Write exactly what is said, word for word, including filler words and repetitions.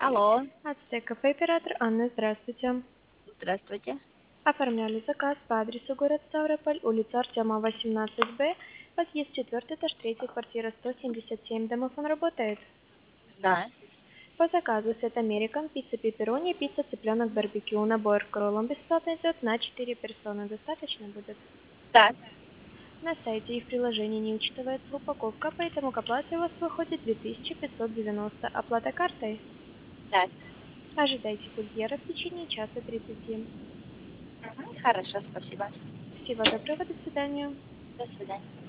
Алло, Ацтек кафе оператор Анна, здравствуйте. здравствуйте. Оформляли заказ по адресу город Ставрополь, улица Артема, восемнадцать Б, подъезд четвертый, этаж третий, квартира сто семьдесят семь. Домофон работает. Да, По заказу сет American, пицца пепперони, пицца цыпленок барбекю. Набор к роллам бесплатно идет на четыре персоны. Достаточно будет? да, На сайте и в приложении не учитывается упаковка, поэтому к оплате у вас выходит две тысячи пятьсот девяносто. Оплата картой? да. Ожидайте курьера в течение часа тридцати. Мгм, хорошо, спасибо. Всего доброго, до свидания. До свидания.